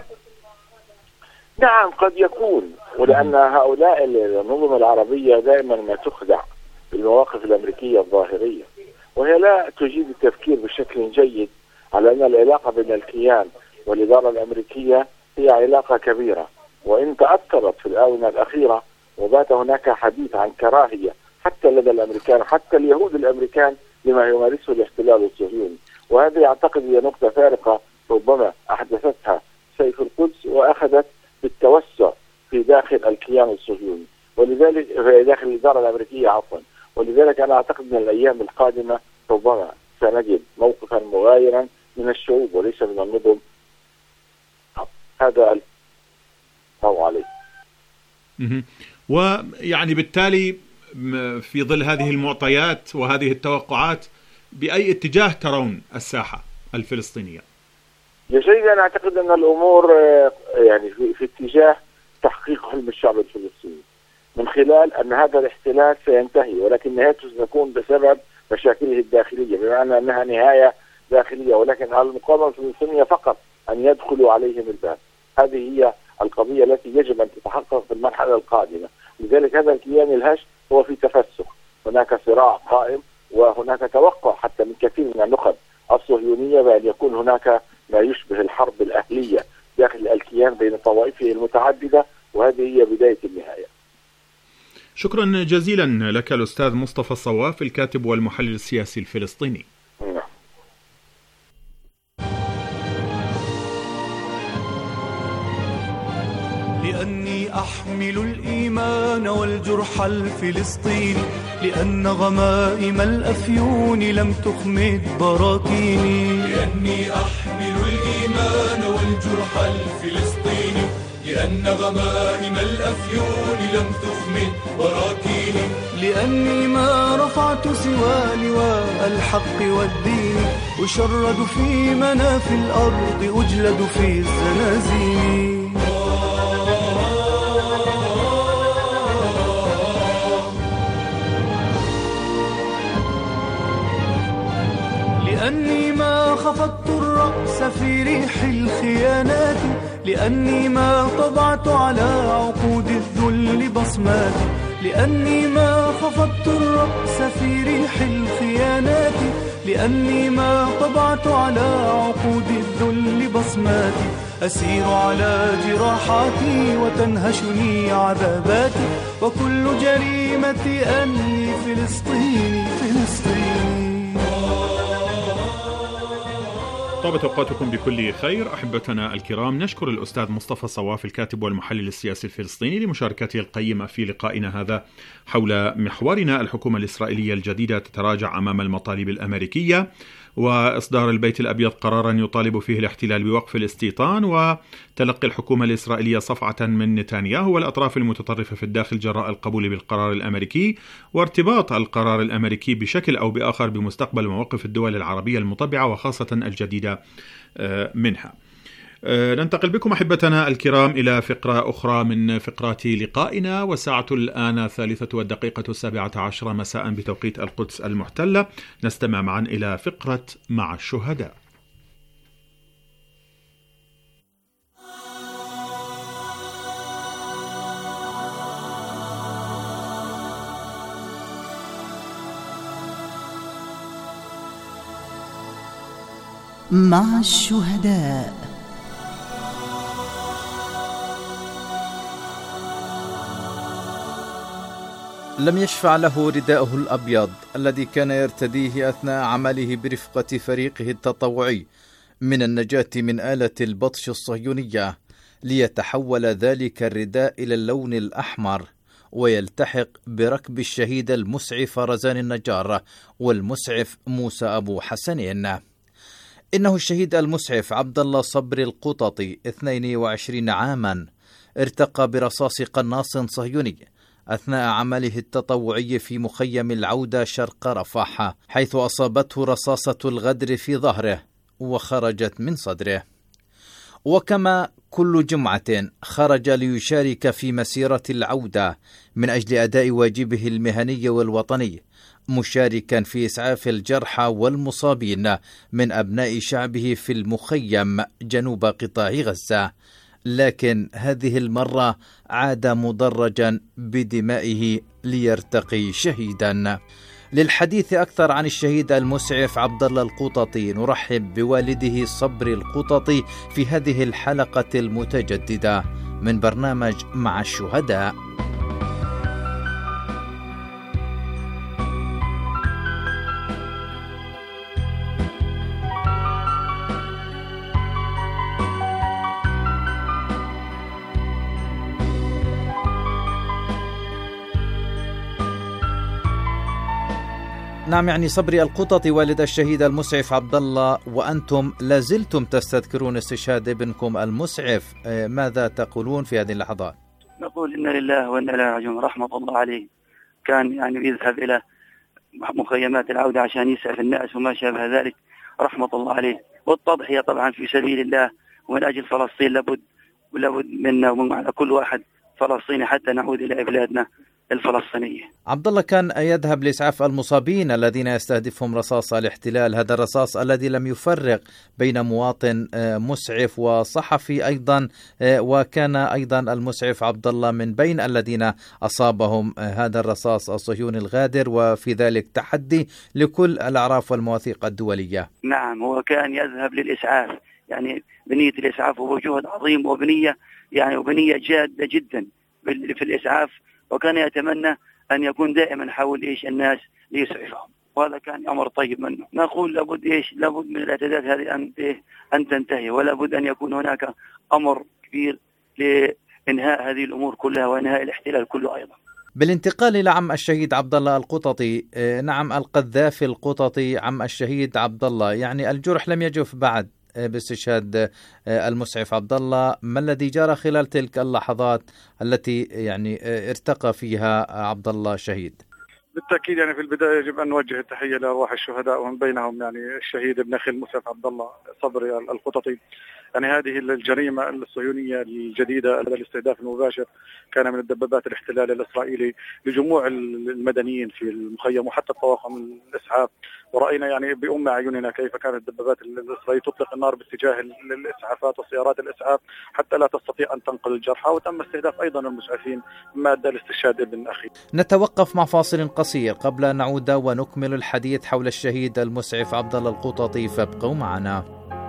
نعم قد يكون، ولأن هؤلاء النظم العربية دائما ما تخدع بالمواقف الأمريكية الظاهرية، وهي لا تجيد التفكير بشكل جيد على أن العلاقة بين الكيان والإدارة الأمريكية هي علاقة كبيرة، وإن تأثرت في الآونة الأخيرة وبات هناك حديث عن كراهية حتى لدى الأمريكان، حتى اليهود الأمريكان، لما يمارسه الاحتلال الصهيوني. وهذه أعتقد هي نقطة فارقة ربما أحدثتها سيف القدس وأخذت بالتوسع في داخل الكيان الصهيوني، ولذلك في داخل الإدارة الأمريكية عفوا. ولذلك أنا أعتقد أن الأيام القادمة ربما سنجد موقفا مغايرا من الشعوب وليس من النظم. هذا الله عليه. ويعني بالتالي في ظل هذه المعطيات وهذه التوقعات بأي اتجاه ترون الساحة الفلسطينية؟ يا سيدي أنا أعتقد أن الأمور يعني في, في اتجاه تحقيق حلم الشعب الفلسطيني من خلال أن هذا الاحتلال سينتهي، ولكن نهايته ستكون بسبب مشاكله الداخلية، بمعنى أنها نهاية داخلية، ولكن على المقاومة الفلسطينية فقط أن يدخلوا عليهم الباب. هذه هي القضية التي يجب أن تتحقق في المرحلة القادمة. لذلك هذا الكيان الهش هو في تفسخ، هناك صراع قائم، وهناك توقع حتى من كثير من النخب الصهيونية بأن يكون هناك ما يشبه الحرب الأهلية داخل الكيان بين طوائفه المتعددة، وهذه هي بداية النهاية. شكرا جزيلا لك الأستاذ مصطفى الصواف، الكاتب والمحلل السياسي الفلسطيني. نعم. لأني أحمل الإيمان والجرح الفلسطيني، لأن غمائم الأفيون لم تخمد براكيني. لأني أحمل الإيمان والجرح الفلسطيني، لأن غمائم الأفيون لم تخمد براكيني. لأني ما رفعت سوى لواء الحق والدين، أشرد في مناف الأرض أجلد في الزنازين. لأني ما خفضت الرأس في ريح الخيانات، لأني ما طبعت على عقود الذل بصمات، لأني ما خفضت الرأس في ريح الخيانات، لأني ما طبعت على عقود الذل بصماتي. أسير على جراحاتي وتنهشني عذاباتي، وكل جريمتي أني فلسطيني فلسطيني. طابت أوقاتكم بكل خير أحبتنا الكرام. نشكر الأستاذ مصطفى صواف الكاتب والمحلل السياسي الفلسطيني لمشاركته القيمة في لقائنا هذا حول محورنا الحكومة الإسرائيلية الجديدة تتراجع أمام المطالب الأمريكية، وإصدار البيت الأبيض قرارا يطالب فيه الاحتلال بوقف الاستيطان، وتلقي الحكومة الإسرائيلية صفعة من نتنياهو والأطراف المتطرفة في الداخل جراء القبول بالقرار الأمريكي، وارتباط القرار الأمريكي بشكل أو بآخر بمستقبل مواقف الدول العربية المطبعة وخاصة الجديدة منها. ننتقل بكم أحبتنا الكرام إلى فقرة أخرى من فقرات لقائنا، والساعة الآن الثالثة والدقيقة السابعة عشر مساء بتوقيت القدس المحتلة. نستمع معا إلى فقرة مع الشهداء. مع الشهداء. لم يشفع له رداءه الأبيض الذي كان يرتديه أثناء عمله برفقة فريقه التطوعي من النجاة من آلة البطش الصهيونية، ليتحول ذلك الرداء إلى اللون الأحمر ويلتحق بركب الشهيد المسعف رزان النجار والمسعف موسى أبو حسنين. إنه الشهيد المسعف عبد الله صبري القططي اثنين وعشرين عاما ارتقى برصاص قناص صهيوني أثناء عمله التطوعي في مخيم العودة شرق رفح، حيث أصابته رصاصة الغدر في ظهره وخرجت من صدره. وكما كل جمعة خرج ليشارك في مسيرة العودة من أجل أداء واجبه المهني والوطني، مشاركا في إسعاف الجرحى والمصابين من أبناء شعبه في المخيم جنوب قطاع غزة، لكن هذه المرة عاد مدرجا بدمائه ليرتقي شهيدا. للحديث أكثر عن الشهيد المسعف عبد الله القططي نرحب بوالده صبري القططي في هذه الحلقة المتجددة من برنامج مع الشهداء. نعم، يعني صبري القططي والد الشهيد المسعف عبد الله، وأنتم لازلتم تستذكرون استشهاد ابنكم المسعف، ماذا تقولون في هذه اللحظات؟ نقول إن لله وإنا إليه راجعون، رحمة الله عليه. كان يعني يذهب إلى مخيمات العودة عشان يسعف الناس وما شابه ذلك، رحمة الله عليه. والتضحية طبعا في سبيل الله ومن أجل فلسطين لابد ولابد منا ومن على كل واحد فلسطيني حتى نعود إلى بلادنا الفلسطينية. عبد الله كان يذهب لإسعاف المصابين الذين يستهدفهم رصاص الاحتلال، هذا الرصاص الذي لم يفرق بين مواطن مسعف وصحفي أيضا، وكان أيضا المسعف عبد الله من بين الذين أصابهم هذا الرصاص الصهيوني الغادر، وفي ذلك تحدي لكل الأعراف والمواثيق الدولية. نعم، هو كان يذهب للإسعاف، يعني بنية الإسعاف هو جهد عظيم وبنية يعني وبنية جادة جدا في الإسعاف، وكان يتمنى أن يكون دائما حول إيش الناس ليسعفهم، وهذا كان أمر طيب منه. نقول لابد إيش لابد من الاعتداءات هذه أن إيه أن تنتهي، ولا بد أن يكون هناك أمر كبير إنهاء هذه الأمور كلها وإنهاء الاحتلال كله أيضا. بالانتقال إلى عم الشهيد عبد الله القططي، نعم القذافي القططي عم الشهيد عبد الله، يعني الجرح لم يجف بعد باستشهاد المسعف عبد الله، ما الذي جرى خلال تلك اللحظات التي يعني ارتقى فيها عبد الله شهيد؟ بالتأكيد يعني في البداية يجب أن نوجه التحية لأرواح الشهداء ومن بينهم يعني الشهيد ابن أخي المسعف عبد الله صبري القططي. يعني هذه الجريمة الصهيونية الجديدة الاستهداف المباشر كان من الدبابات الاحتلال الإسرائيلي لجموع المدنيين في المخيم وحتى الطواقم الإسعاف، ورأينا يعني بأم أعيننا كيف كانت الدبابات الإسرائيلية تطلق النار باتجاه الإسعافات وسيارات الإسعاف حتى لا تستطيع أن تنقل الجرحى، وتم استهداف أيضا المسعفين مما أدى لاستشهاد ابن أخي. نتوقف مع فاصل قصير قبل أن نعود ونكمل الحديث حول الشهيد المسعف عبد الله القططي، فابقوا معنا.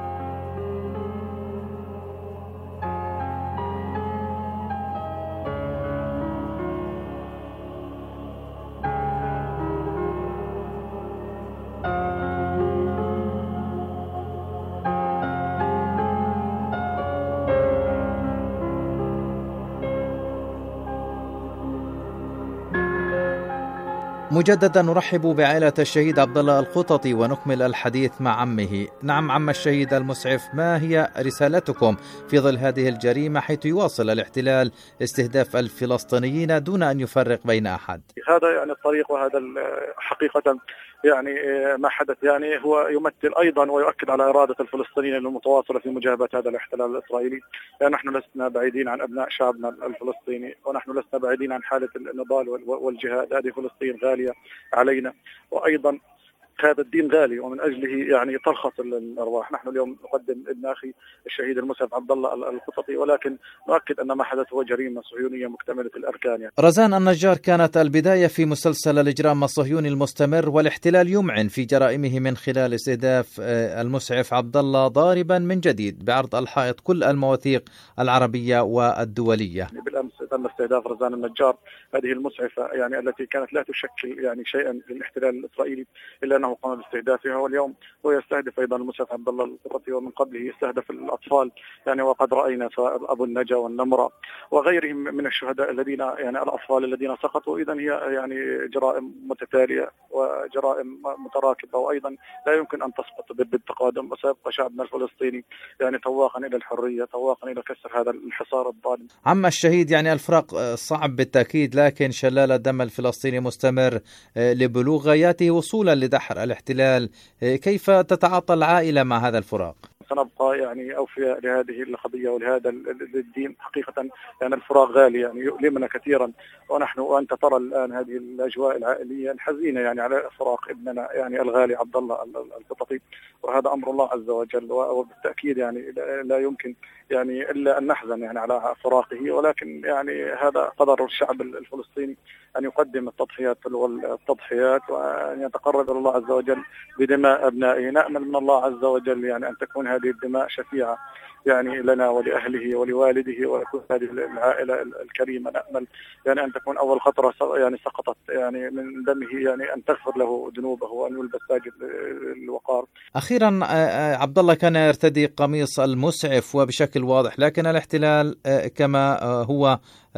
مجددا نرحب بعائلة الشهيد عبد الله القططي ونكمل الحديث مع عمه. نعم عم الشهيد المسعف، ما هي رسالتكم في ظل هذه الجريمة حيث يواصل الاحتلال استهداف الفلسطينيين دون أن يفرق بين أحد؟ هذا يعني الطريق، وهذا حقيقة يعني ما حدث يعني هو يمثل أيضا ويؤكد على إرادة الفلسطينيين المتواصلة في مجابهة هذا الاحتلال الإسرائيلي. يعني نحن لسنا بعيدين عن أبناء شعبنا الفلسطيني، ونحن لسنا بعيدين عن حالة النضال والجهاد. هذه فلسطين غالية علينا، وأيضا هذا الدين غالي ومن أجله يعني ترخص الأرواح. نحن اليوم نقدم ابن أخي الشهيد المسعف عبد الله القططي، ولكن نؤكد أن ما حدث هو جريمة صهيونية مكتملة الأركان. يعني. رزان النجار، كانت البداية في مسلسل الإجرام الصهيوني المستمر، والاحتلال يمعن في جرائمه من خلال استهداف المسعف عبد الله ضاربا من جديد بعرض الحائط كل المواثيق العربية والدولية. بالأمس تم استهداف رزان النجار، هذه المسعفة يعني التي كانت لا تشكل يعني شيئا للاحتلال الإسرائيلي إلا أنه قام باستهدافها، واليوم هو يستهدف أيضا المسعف عبد الله القططي، ومن قبله يستهدف الأطفال يعني، وقد رأينا أبو النجا والنمرة وغيرهم من الشهداء الذين يعني الأطفال الذين سقطوا. إذن هي يعني جرائم متتالية وجرائم متراكبة، وأيضا لا يمكن أن تسقط بالتقادم، وسيبقى شعبنا الفلسطيني يعني تواقا إلى الحرية، تواقا إلى كسر هذا الحصار الظالم. عم الشهيد، يعني الفراق صعب بالتأكيد، لكن شلال الدم الفلسطيني مستمر لبلوغ غاياته وصولا لدحر الاحتلال. كيف تتعاطى العائلة مع هذا الفراق؟ سنبقى يعني أوفياء لهذه القضية ولهذا الدين. حقيقة يعني الفراق غالي يعني يؤلمنا كثيرا، ونحن وأنت ترى الآن هذه الأجواء العائلية الحزينة يعني على فراق ابننا يعني الغالي عبد الله القططي، وهذا أمر الله عز وجل، وبالتأكيد يعني لا يمكن يعني إلا أن نحزن يعني على فراقه، ولكن يعني هذا قدر الشعب الفلسطيني أن يقدم التضحيات والتضحيات وأن يتقرب إلى الله عز وجل بدماء أبنائه. نأمل من الله عز وجل يعني أن تكون هذه الدماء شفيعة يعني لنا ولأهله ولوالده ولكل هذه العائلة الكريمة. نأمل يعني أن تكون أول خطرة يعني سقطت يعني من دمه، يعني أن تغفر له ذنوبه وأن يلبس تاج الوقار. أخيرا عبد الله كان يرتدي قميص المسعف وبشكل واضح، لكن الاحتلال كما هو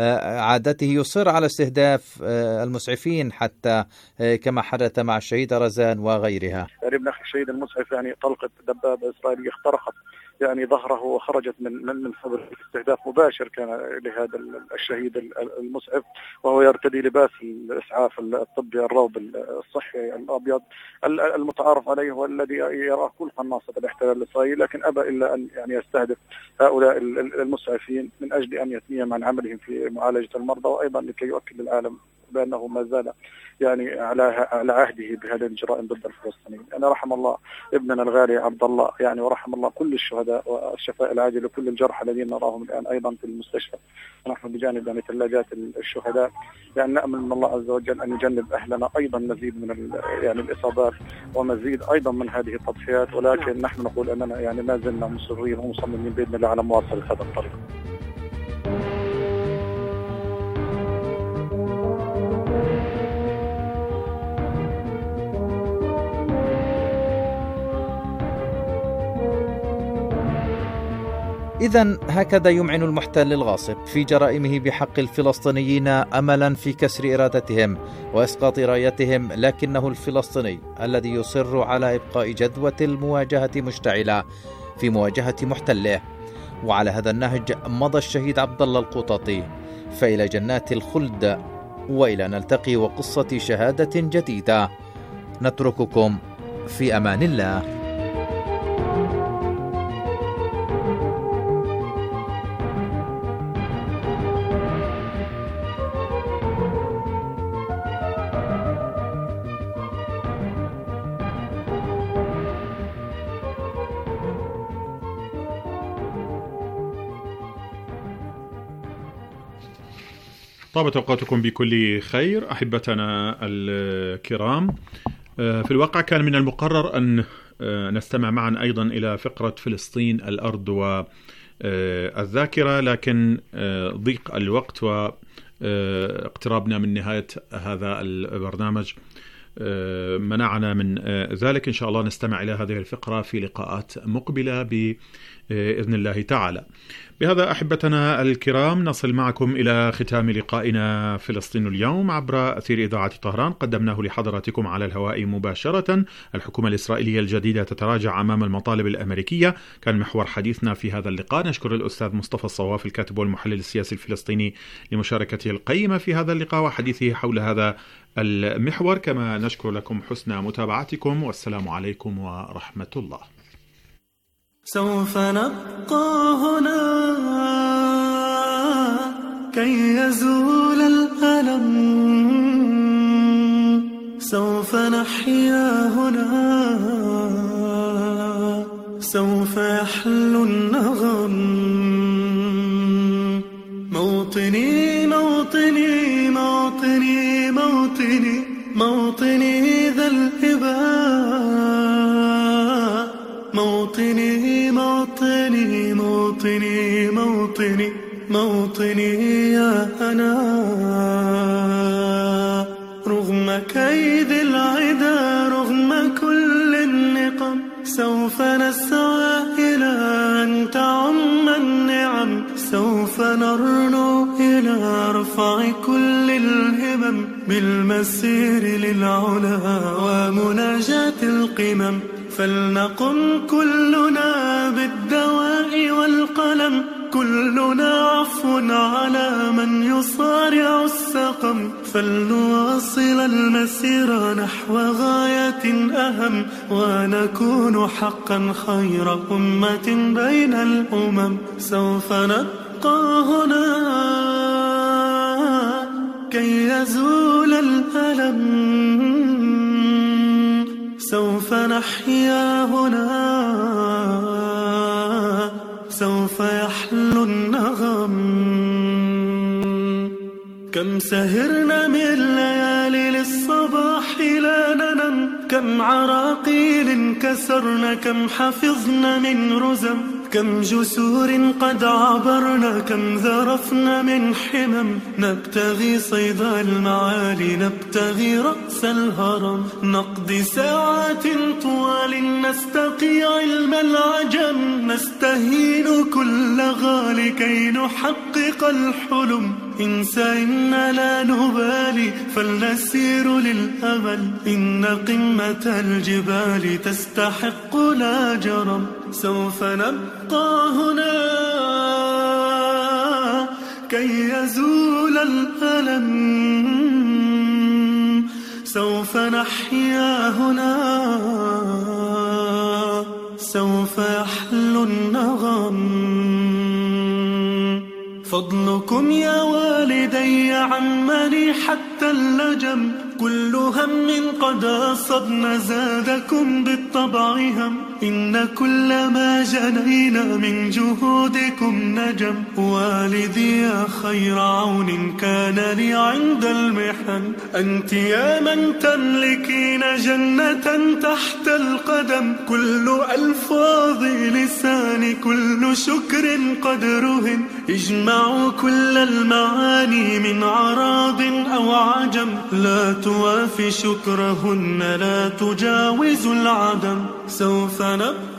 عادته يصر على استهداف المسعفين حتى كما حدث مع الشهيدة رزان وغيرها. يعني ابن أخي الشهيد المسعف يعني طلقت دبابة إسرائيلية اخترقت يعني ظهره وخرجت من من من صدره. استهداف مباشر كان لهذا الشهيد المسعف، وهو يرتدي لباس الإسعاف الطبي الروب الصحي الأبيض المتعارف عليه والذي يراه كل قناصة الاحتلال الإسرائيلي، لكن أبى إلا أن يعني يستهدف هؤلاء المسعفين من أجل أن يثنيهم عن عملهم في معالجة المرضى، وأيضا لكي يؤكد للعالم بأنه ما زال يعني على على عهده بهذه الجرائم ضد الفلسطينيين. أنا رحم الله ابننا الغالي عبد الله يعني، ورحم الله كل الشهداء والشفاء العاجل لكل الجرحى الذين نراهم الآن أيضا في المستشفى. ونحن بجانب يعني ثلاجات الشهداء يعني نأمل من الله عز وجل أن يجنب أهلنا أيضا مزيد من يعني الإصابات ومزيد أيضا من هذه التضحيات، ولكن نحن نقول أننا يعني ما زلنا مصرين ومصممين بإذن الله على مواصلة هذا الطريق. إذن هكذا يمعن المحتل الغاصب في جرائمه بحق الفلسطينيين أملا في كسر إرادتهم وإسقاط رايتهم، لكنه الفلسطيني الذي يصر على إبقاء جدوى المواجهة مشتعلة في مواجهة محتله. وعلى هذا النهج مضى الشهيد عبد الله القططي، فإلى جنات الخلد وإلى نلتقي وقصة شهادة جديدة. نترككم في أمان الله. طابت أوقاتكم بكل خير أحبتنا الكرام. في الواقع كان من المقرر أن نستمع معا أيضا إلى فقرة فلسطين الأرض والذاكرة، لكن ضيق الوقت واقترابنا من نهاية هذا البرنامج منعنا من ذلك. إن شاء الله نستمع إلى هذه الفقرة في لقاءات مقبلة بإذن الله تعالى. بهذا أحبتنا الكرام نصل معكم إلى ختام لقائنا فلسطين اليوم عبر أثير إذاعة طهران، قدمناه لحضراتكم على الهواء مباشرة. الحكومة الإسرائيلية الجديدة تتراجع أمام المطالب الأمريكية، كان محور حديثنا في هذا اللقاء. نشكر الأستاذ مصطفى الصواف الكاتب والمحلل السياسي الفلسطيني لمشاركته القيمة في هذا اللقاء وحديثه حول هذا المحور، كما نشكر لكم حسن متابعتكم، والسلام عليكم ورحمة الله. سوف نبقى هنا كي يزول الألم، سوف نحيا هنا، سوف يحل النغم. موطني موطني موطني موطني موطني ذا الهباء، موطني موطني موطني موطني موطني يا أنا. رغم كيد العدا رغم كل النقم، سوف نسعى إلى أن تعم النعم، سوف نرنو إلى رفع كل الهمم، بالمسير للعلا ومناجاة القمم. فلنقم كلنا بالدواء والقلم، كلنا عفو على من يصارع السقم. فلنواصل المسير نحو غاية أهم، ونكون حقا خير أمة بين الأمم. سوف نبقى هنا كي يزول الألم، سوف نحيا هنا، سوف يحل النغم. كم سهرنا من ليالي للصباح لا ننم، كم عراقيل كسرنا، كم حفظنا من رزم، كم جسور قد عبرنا، كم ذرفنا من حمم. نبتغي صيد المعالي، نبتغي رأس الهرم، نقضي ساعات طوال نستقي علم العجم، نستهين كل غالي كي نحقق الحلم. إن سئمنا لا نبالي فلنسير للأمل، إن قمة الجبال تستحق لا جرم. سوف نبقى هنا كي يزول الألم، سوف نحيا هنا، سوف يحل النغم. فضلكم يا والدي عمني حتى اللجم، كل هم قد أصبنا زادكم بالطبع هم، إن كل ما جنينا من جهودكم نجم. والدي يا خير عون كان لي عند المحن، أنت يا من تملكين جنة تحت القدم. كل ألفاظ لساني كل شكر قد رهن، اجمعوا كل المعاني من عراض أو عجم، لا توافي شكرهن لا تجاوز العدم. سوف نبقى